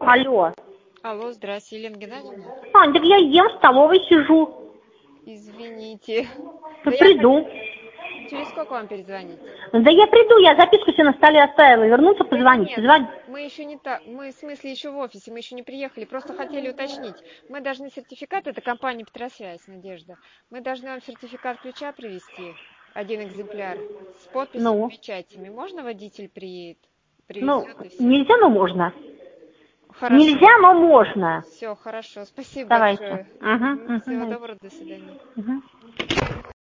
Алло. Алло, здравствуйте, Елена Геннадьевна. Ань, так я ем, в столовой сижу. Извините. Приду. Через сколько вам перезвонить? Да я приду, я записку себе на столе оставила. Вернуться, позвонить. Нет, Позвонить. мы еще не так. Мы, в смысле, еще в офисе, мы еще не приехали. Просто хотели уточнить. Мы должны сертификат, это компания Петросвязь, Надежда. Мы должны вам сертификат ключа привезти, один экземпляр, с подписью и печатями. Можно водитель привезет и все? Нельзя, но можно. Хорошо. Нельзя, но можно. Все, хорошо. Спасибо Давайте. большое. Всего доброго, до свидания.